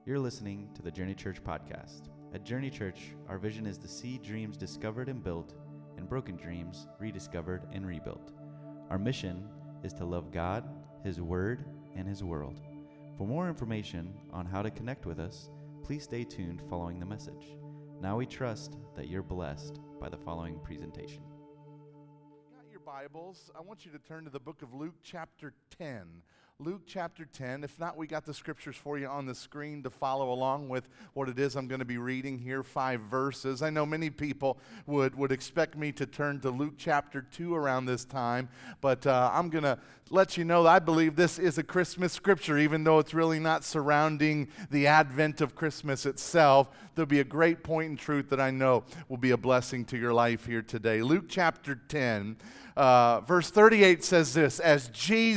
You're listening to the Journey Church podcast. At Journey Church, our vision is to see dreams discovered and built, and broken dreams rediscovered and rebuilt. Our mission is to love God, His Word, and His world. For more information on how to connect with us, please stay tuned following the message. Now we trust that you're blessed by the following presentation. Got your Bibles? I want you to turn to the book of Luke chapter 10. Luke chapter 10. If not, we got the scriptures for you on the screen to follow along with what it is I'm going to be reading here, 5 verses. I know many people would expect me to turn to Luke chapter 2 around this time, but I'm going to let you know that I believe this is a Christmas scripture, even though it's really not surrounding the advent of Christmas itself. There'll be a great point in truth that I know will be a blessing to your life here today. Luke chapter 10, verse 38 says this: as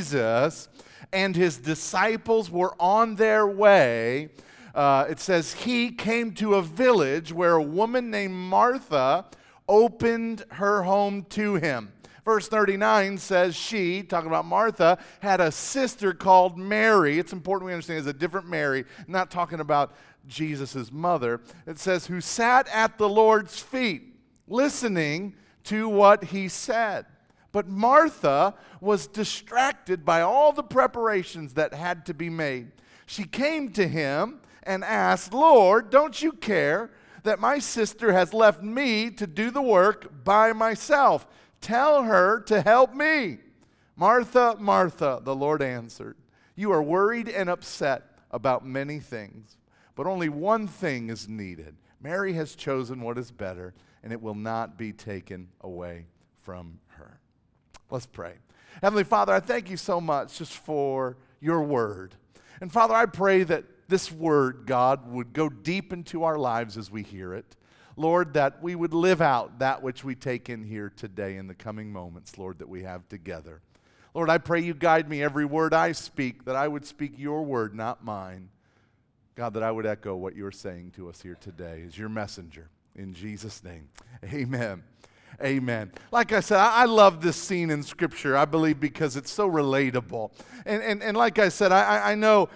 Jesus and his disciples were on their way, it says, he came to a village where a woman named Martha opened her home to him. Verse 39 says she, talking about Martha, had a sister called Mary. It's important we understand it's a different Mary, not talking about Jesus' mother. It says, who sat at the Lord's feet, listening to what he said. But Martha was distracted by all the preparations that had to be made. She came to him and asked, Lord, don't you care that my sister has left me to do the work by myself? Tell her to help me. Martha, Martha, the Lord answered, you are worried and upset about many things, but only one thing is needed. Mary has chosen what is better, and it will not be taken away from her. Let's pray. Heavenly Father, I thank you so much just for your word. And Father, I pray that this word, God, would go deep into our lives as we hear it. Lord, that we would live out that which we take in here today in the coming moments, Lord, that we have together. Lord, I pray you guide me every word I speak, that I would speak your word, not mine. God, that I would echo what you're saying to us here today as your messenger. In Jesus' name, amen. Amen. Like I said, I love this scene in Scripture, I believe, because it's so relatable. And like I said, I know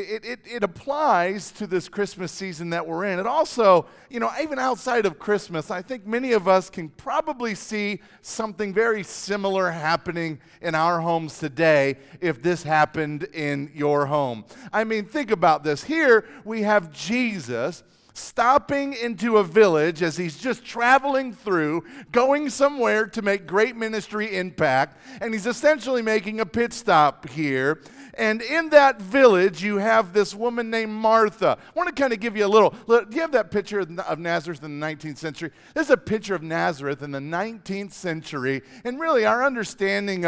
it applies to this Christmas season that we're in. It also, even outside of Christmas, I think many of us can probably see something very similar happening in our homes today if this happened in your home. I mean, think about this. Here we have Jesus stopping into a village as he's just traveling through, going somewhere to make great ministry impact, and he's essentially making a pit stop here. And in that village, you have this woman named Martha. I want to kind of give you a little, do you have that picture of Nazareth in the 19th century? There's a picture of Nazareth in the 19th century, and really our understanding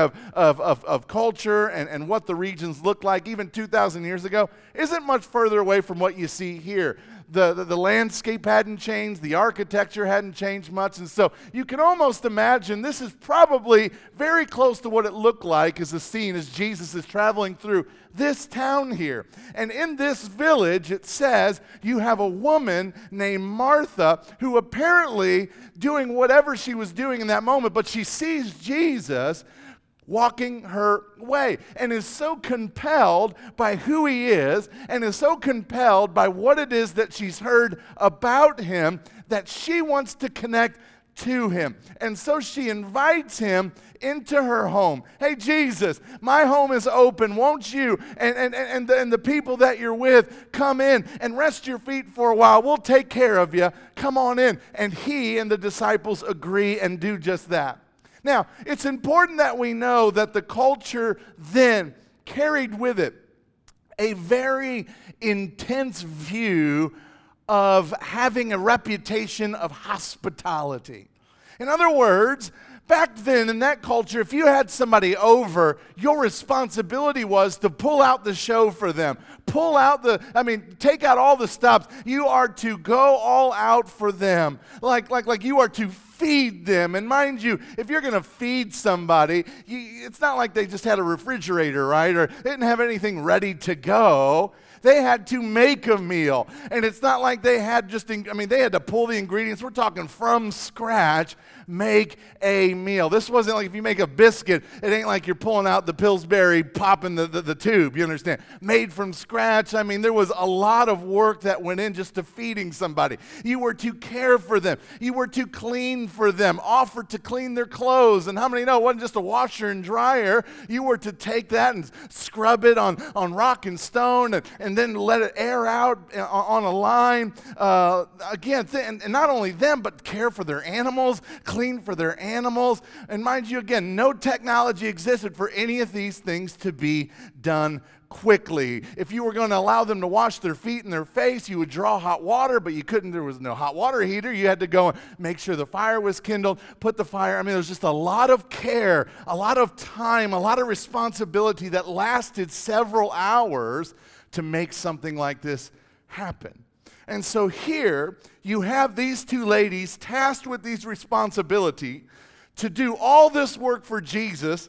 of culture and what the regions looked like even 2,000 years ago isn't much further away from what you see here. The landscape hadn't changed, the architecture hadn't changed much, and so you can almost imagine this is probably very close to what it looked like as a scene as Jesus is traveling through this town here. And in this village, it says you have a woman named Martha who apparently doing whatever she was doing in that moment, but she sees Jesus walking her way and is so compelled by who he is and is so compelled by what it is that she's heard about him that she wants to connect to him. And so she invites him into her home. Hey, Jesus, my home is open. Won't you and the people that you're with come in and rest your feet for a while? We'll take care of you. Come on in. And he and the disciples agree and do just that. Now, it's important that we know that the culture then carried with it a very intense view of having a reputation of hospitality. In other words, back then in that culture, if you had somebody over, your responsibility was to pull out the show for them. Take out all the stops. You are to go all out for them. Like you are to feed them. And mind you, if you're going to feed somebody, it's not like they just had a refrigerator, right? Or they didn't have anything ready to go. They had to make a meal. And it's not like they had they had to pull the ingredients. We're talking from scratch, make a meal. This wasn't like if you make a biscuit, it ain't like you're pulling out the Pillsbury, popping the tube, you understand? Made from scratch. I mean, there was a lot of work that went in just to feeding somebody. You were to care for them. You were to clean for them, offer to clean their clothes. And how many know it wasn't just a washer and dryer? You were to take that and scrub it on rock and stone and then let it air out on a line. And not only them, but care for their animals, clean for their animals. And mind you, again, no technology existed for any of these things to be done quickly. If you were going to allow them to wash their feet and their face, you would draw hot water, but you couldn't. There was no hot water heater. You had to go and make sure the fire was kindled, put the fire. I mean, there was just a lot of care, a lot of time, a lot of responsibility that lasted several hours to make something like this happen. And so here you have these two ladies tasked with these responsibility to do all this work for Jesus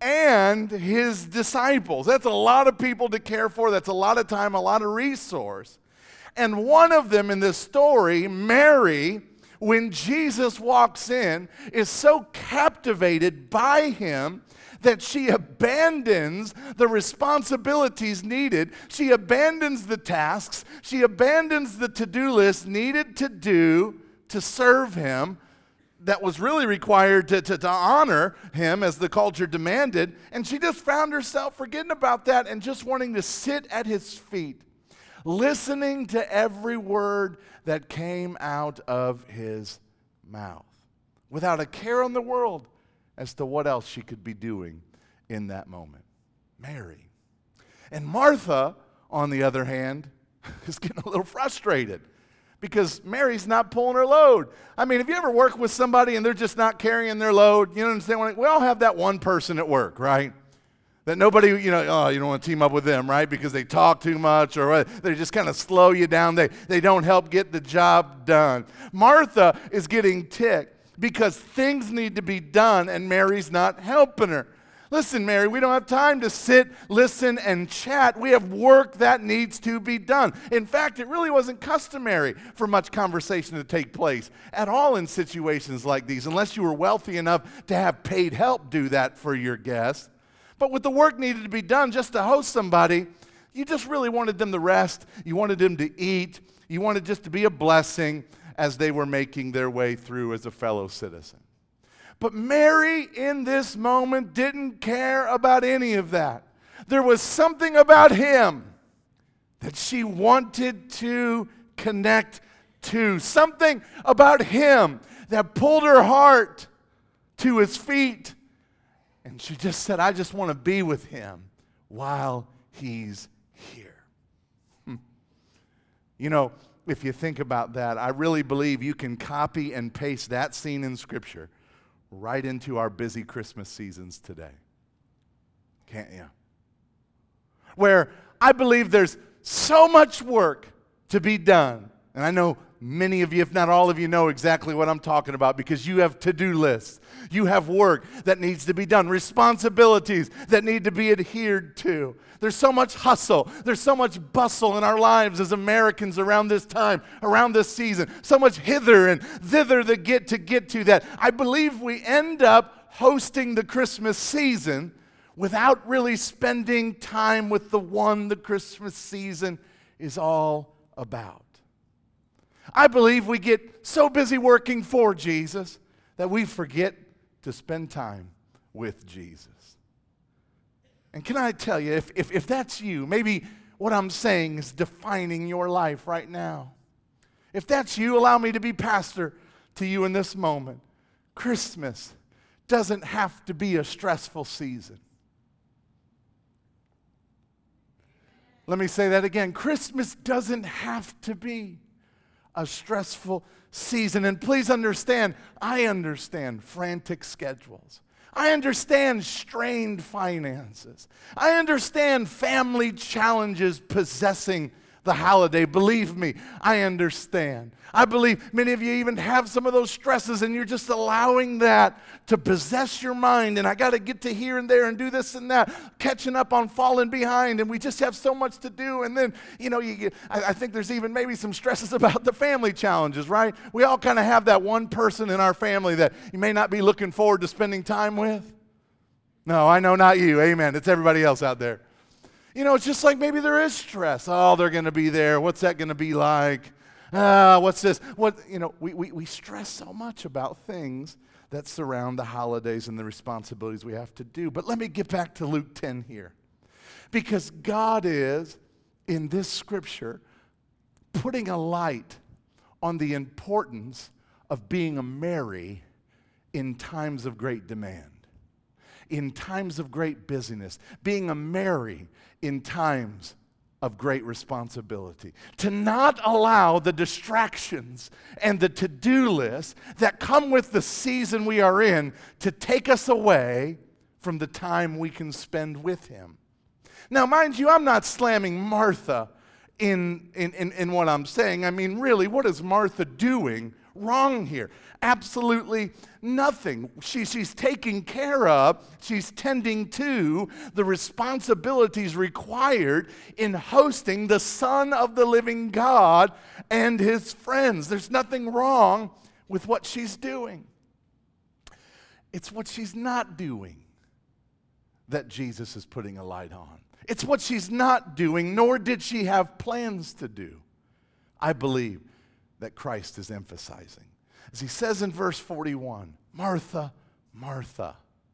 and his disciples. That's a lot of people to care for. That's a lot of time, a lot of resource. And one of them in this story, Mary, when Jesus walks in, is so captivated by him that she abandons the responsibilities needed. She abandons the tasks. She abandons the to-do list needed to do to serve him, that was really required to honor him as the culture demanded. And she just found herself forgetting about that and just wanting to sit at his feet, listening to every word that came out of his mouth, without a care in the world as to what else she could be doing in that moment. Mary. And Martha, on the other hand, is getting a little frustrated, because Mary's not pulling her load. I mean, have you ever worked with somebody and they're just not carrying their load? You know what I'm saying? We all have that one person at work, right? That nobody, you don't want to team up with them, right? Because they talk too much, or they just kind of slow you down. They don't help get the job done. Martha is getting ticked because things need to be done and Mary's not helping her. Listen, Mary, we don't have time to sit, listen, and chat. We have work that needs to be done. In fact, it really wasn't customary for much conversation to take place at all in situations like these, unless you were wealthy enough to have paid help do that for your guests. But with the work needed to be done just to host somebody, you just really wanted them to rest. You wanted them to eat. You wanted just to be a blessing as they were making their way through as a fellow citizen. But Mary, in this moment, didn't care about any of that. There was something about him that she wanted to connect to. Something about him that pulled her heart to his feet. And she just said, I just want to be with him while he's here. You know, if you think about that, I really believe you can copy and paste that scene in Scripture right into our busy Christmas seasons today. Can't you? Where I believe there's so much work to be done. And I know many of you, if not all of you, know exactly what I'm talking about, because you have to-do lists. You have work that needs to be done, responsibilities that need to be adhered to. There's so much hustle. There's so much bustle in our lives as Americans around this time, around this season. So much hither and thither to get to that. I believe we end up hosting the Christmas season without really spending time with the one the Christmas season is all about. I believe we get so busy working for Jesus that we forget to spend time with Jesus. And can I tell you, if that's you, maybe what I'm saying is defining your life right now. If that's you, allow me to be pastor to you in this moment. Christmas doesn't have to be a stressful season. Let me say that again. Christmas doesn't have to be a stressful season. And please understand, I understand frantic schedules. I understand strained finances. I understand family challenges possessing the holiday. Believe me, I understand. I believe many of you even have some of those stresses and you're just allowing that to possess your mind. And I got to get to here and there and do this and that, catching up on falling behind. And we just have so much to do. And then, I think there's even maybe some stresses about the family challenges, right? We all kind of have that one person in our family that you may not be looking forward to spending time with. No, I know not you. Amen. It's everybody else out there. It's just like maybe there is stress. Oh, they're going to be there. What's that going to be like? What's this? We stress so much about things that surround the holidays and the responsibilities we have to do. But let me get back to Luke 10 here. Because God is, in this scripture, putting a light on the importance of being a Mary in times of great demand, in times of great busyness, being a Mary in times of great responsibility. To not allow the distractions and the to-do list that come with the season we are in to take us away from the time we can spend with Him. Now, mind you, I'm not slamming Martha in what I'm saying. I mean, really, what is Martha doing wrong here? Absolutely nothing. She's taking care of, she's tending to the responsibilities required in hosting the Son of the living God and His friends. There's nothing wrong with what she's doing. It's what she's not doing that Jesus is putting a light on. It's what she's not doing, nor did she have plans to do, I believe, that Christ is emphasizing. As He says in verse 41, Martha, Martha,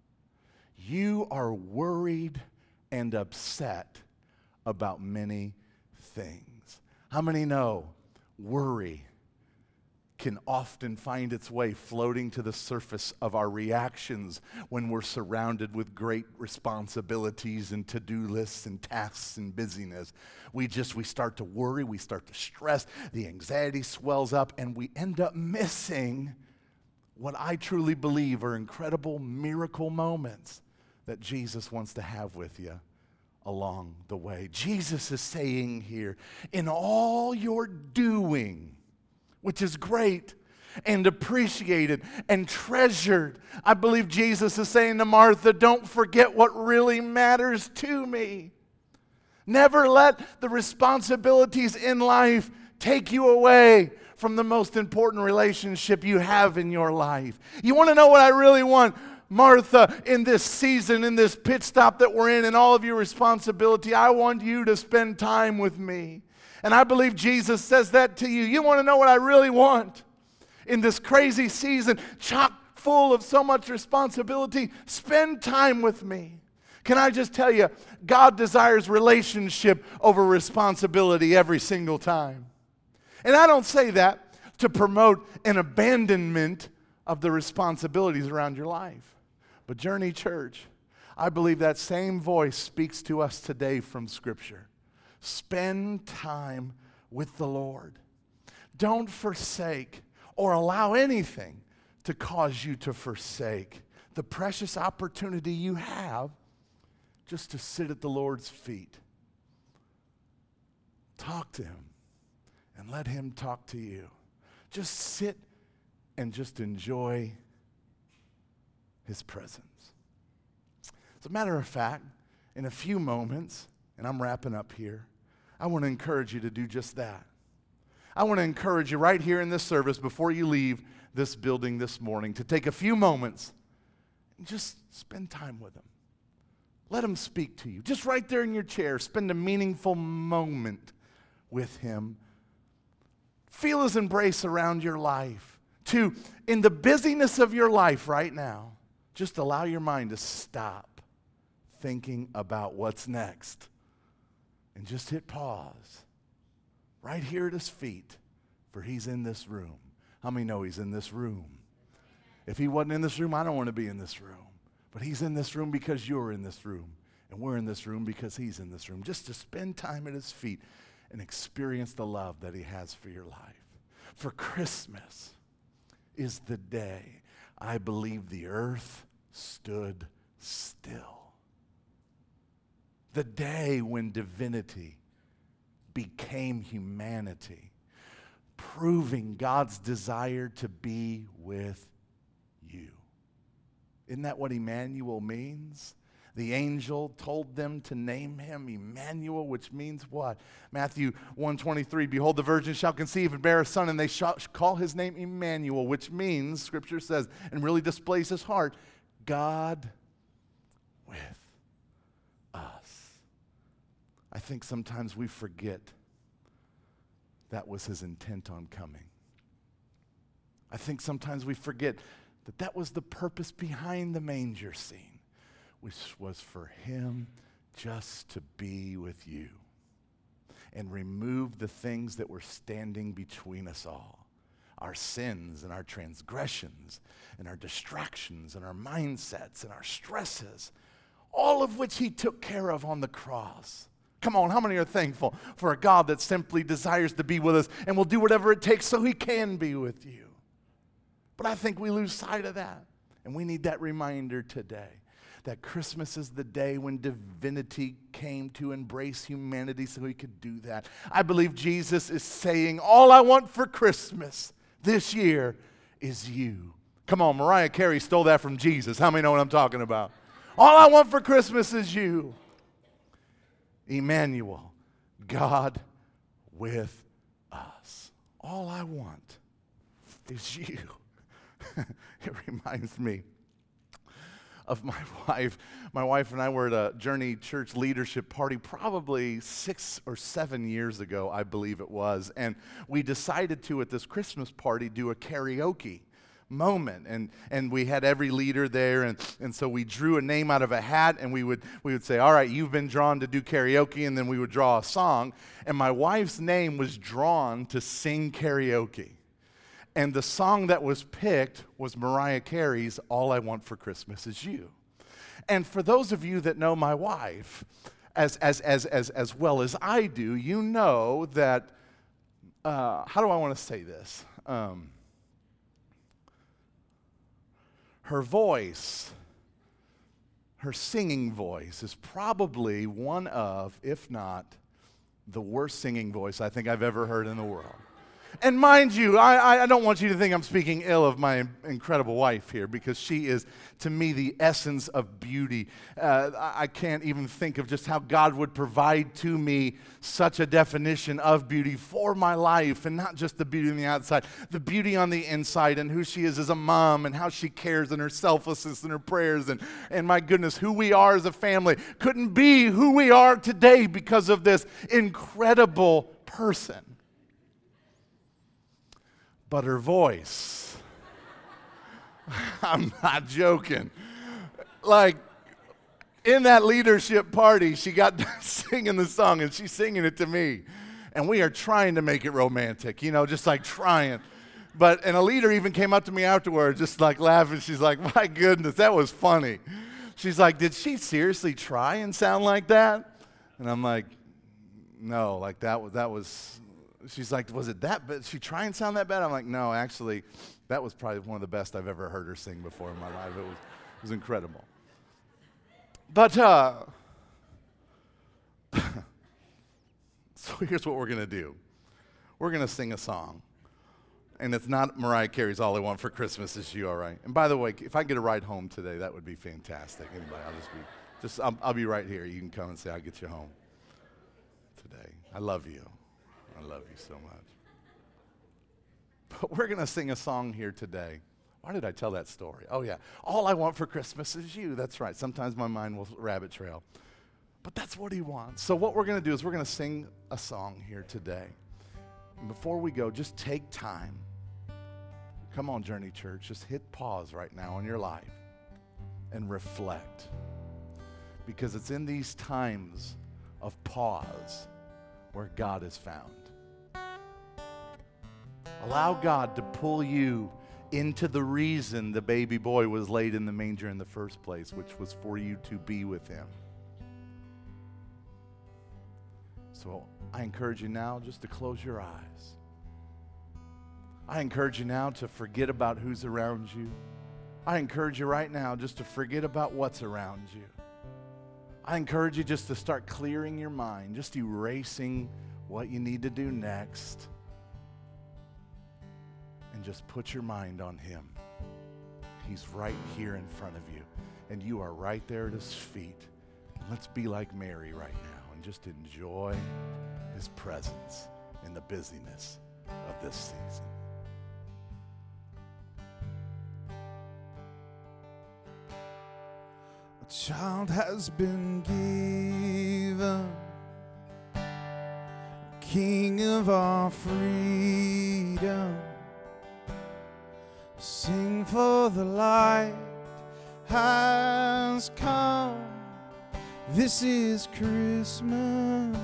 you are worried and upset about many things. How many know worry can often find its way floating to the surface of our reactions when we're surrounded with great responsibilities and to-do lists and tasks and busyness. We start to worry, we start to stress, the anxiety swells up, and we end up missing what I truly believe are incredible miracle moments that Jesus wants to have with you along the way. Jesus is saying here, in all your doing, which is great and appreciated and treasured, I believe Jesus is saying to Martha, don't forget what really matters to me. Never let the responsibilities in life take you away from the most important relationship you have in your life. You want to know what I really want? Martha, in this season, in this pit stop that we're in, and all of your responsibility, I want you to spend time with me. And I believe Jesus says that to you. You want to know what I really want? In this crazy season, chock full of so much responsibility, spend time with me. Can I just tell you, God desires relationship over responsibility every single time. And I don't say that to promote an abandonment of the responsibilities around your life. But Journey Church, I believe that same voice speaks to us today from Scripture. Spend time with the Lord. Don't forsake or allow anything to cause you to forsake the precious opportunity you have just to sit at the Lord's feet. Talk to Him and let Him talk to you. Just sit and just enjoy His presence. As a matter of fact, in a few moments, and I'm wrapping up here, I want to encourage you to do just that. I want to encourage you right here in this service before you leave this building this morning to take a few moments and just spend time with Him. Let Him speak to you. Just right there in your chair, spend a meaningful moment with Him. Feel His embrace around your life. In the busyness of your life right now, just allow your mind to stop thinking about what's next. And just hit pause right here at His feet, for He's in this room. How many know He's in this room? If He wasn't in this room, I don't want to be in this room. But He's in this room because you're in this room. And we're in this room because He's in this room. Just to spend time at His feet and experience the love that He has for your life. For Christmas is the day I believe the earth stood still. The day when divinity became humanity, proving God's desire to be with you. Isn't that what Emmanuel means? The angel told them to name him Emmanuel, which means what? Matthew 1:23, behold, the virgin shall conceive and bear a son, and they shall call his name Emmanuel, which means, Scripture says, and really displays his heart, God with us. I think sometimes we forget that was his intent on coming. I think sometimes we forget that that was the purpose behind the manger scene, which was for him just to be with you and remove the things that were standing between us all, our sins and our transgressions and our distractions and our mindsets and our stresses, all of which he took care of on the cross. Come on, how many are thankful for a God that simply desires to be with us and will do whatever it takes so he can be with you? But I think we lose sight of that, and we need that reminder today that Christmas is the day when divinity came to embrace humanity so he could do that. I believe Jesus is saying, all I want for Christmas this year is you. Come on, Mariah Carey stole that from Jesus. How many know what I'm talking about? All I want for Christmas is you. Emmanuel, God with us. All I want is you. It reminds me of my wife. My wife and I were at a Journey Church leadership party probably 6 or 7 years ago, I believe it was. And we decided to, at this Christmas party, do a karaoke moment. And we had every leader there. And so we drew a name out of a hat, and we would say, all right, you've been drawn to do karaoke. And then we would draw a song. And my wife's name was drawn to sing karaoke. And the song that was picked was Mariah Carey's All I Want for Christmas Is You. And for those of you that know my wife as well as I do, you know that, how do I want to say this? Her voice, her singing voice is probably one of, if not the worst singing voice I think I've ever heard in the world. And mind you, I don't want you to think I'm speaking ill of my incredible wife here, because she is, to me, the essence of beauty. I can't even think of just how God would provide to me such a definition of beauty for my life, and not just the beauty on the outside, the beauty on the inside, and who she is as a mom, and how she cares, and her selflessness, and her prayers, and my goodness, who we are as a family couldn't be who we are today because of this incredible person. But her voice, I'm not joking. Like, in that leadership party, she got done singing the song, and she's singing it to me. And we are trying to make it romantic, just like trying. And a leader even came up to me afterwards, just like laughing. She's like, my goodness, that was funny. She's like, did she seriously try and sound like that? And I'm like, no, like that was. She's like, was it that bad? Did she try and sound that bad? I'm like, no, actually, that was probably one of the best I've ever heard her sing before in my life. It was incredible. But, so here's what we're going to do. We're going to sing a song. And it's not Mariah Carey's All I Want for Christmas Is You, all right? And by the way, if I get a ride home today, that would be fantastic. Anybody, I'll be right here. You can come and say, I'll get you home today. I love you. I love you so much. But we're going to sing a song here today. Why did I tell that story? Oh, yeah. All I want for Christmas is you. That's right. Sometimes my mind will rabbit trail. But that's what he wants. So what we're going to do is we're going to sing a song here today. And before we go, just take time. Come on, Journey Church. Just hit pause right now in your life and reflect. Because it's in these times of pause where God is found. Allow God to pull you into the reason the baby boy was laid in the manger in the first place, which was for you to be with him. So I encourage you now just to close your eyes. I encourage you now to forget about who's around you. I encourage you right now just to forget about what's around you. I encourage you just to start clearing your mind, just erasing what you need to do next, and just put your mind on him. He's right here in front of you, and you are right there at his feet. Let's be like Mary right now and just enjoy his presence in the busyness of this season. A child has been given, King of our freedom. Sing, for the light has come. This is Christmas.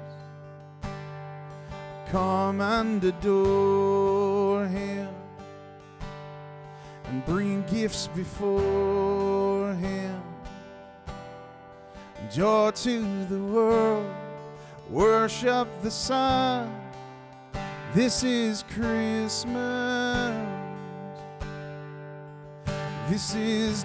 Come and adore him and bring gifts before him. Joy to the world, worship the Son. This is Christmas. This is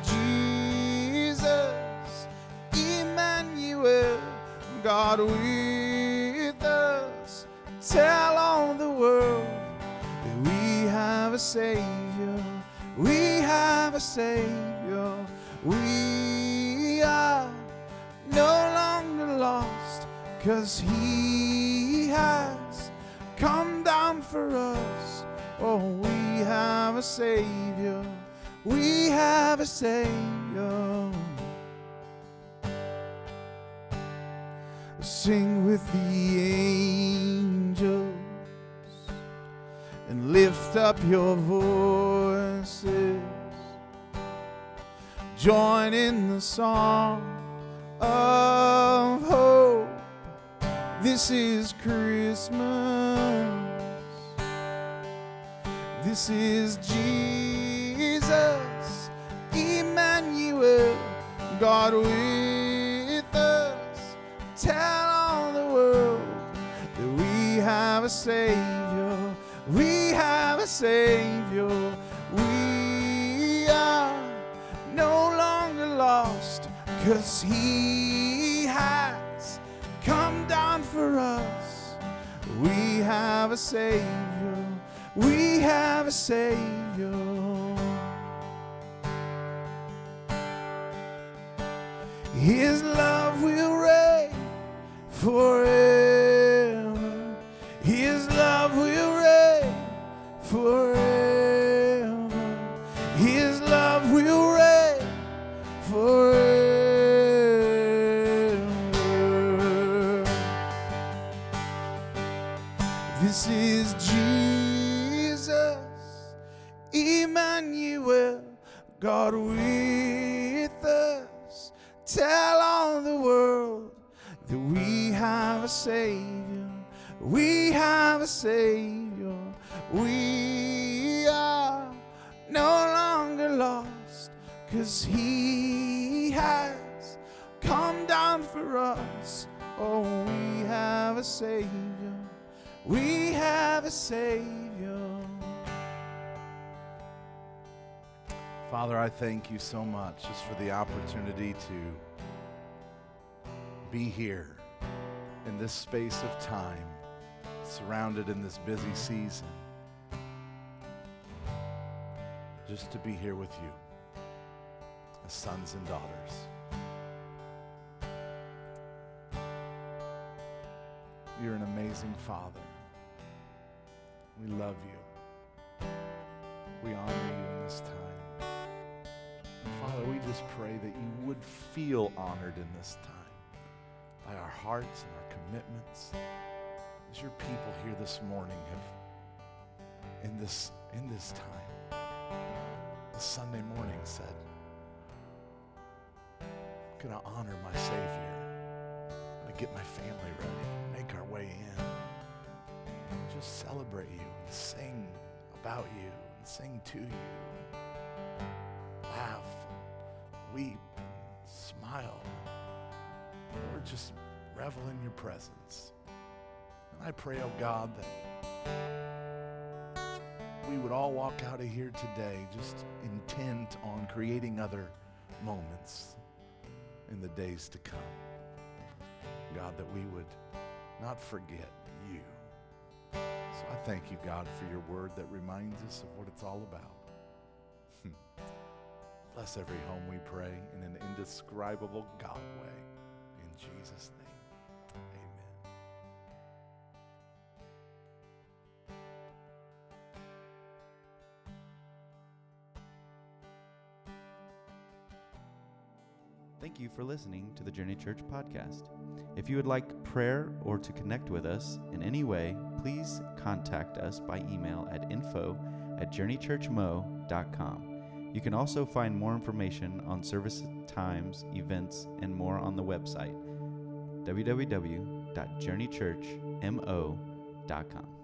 Jesus, Emmanuel, God with us. Tell all the world that we have a Savior. We have a Savior. We are no longer lost, 'cause he has come down for us. Oh, we have a Savior. We have a Savior. Sing with the angels and lift up your voices. Join in the song of hope. This is Christmas. This is Jesus, Emmanuel, God with us. Tell all the world that we have a Savior. We have a Savior. We are no longer lost, 'cause he has come down for us. We have a Savior. We have a Savior. His love will reign forever. His love will reign forever. His love will reign forever. This is Jesus, Emmanuel, God with us. Tell all the world that we have a Savior. We have a Savior. We are no longer lost, 'cause he has come down for us. Oh, we have a Savior. We have a Savior. Father, I thank you so much just for the opportunity to be here in this space of time, surrounded in this busy season, just to be here with you as sons and daughters. You're an amazing Father. We love you. We honor you in this time. And Father, we just pray that you would feel honored in this time by our hearts and our commitments. As your people here this morning have, in this time, this Sunday morning said, I'm going to honor my Savior. I'm going to get my family ready, make our way in, and just celebrate you and sing about you and sing to you. Laugh, weep, smile. Lord, just revel in your presence. And I pray, oh God, that we would all walk out of here today just intent on creating other moments in the days to come. God, that we would not forget you. So I thank you, God, for your word that reminds us of what it's all about. Bless every home, we pray, in an indescribable God way. In Jesus' name, amen. Thank you for listening to the Journey Church podcast. If you would like prayer or to connect with us in any way, please contact us by email at info@journeychurchmo.com. You can also find more information on service times, events, and more on the website, www.journeychurchmo.com.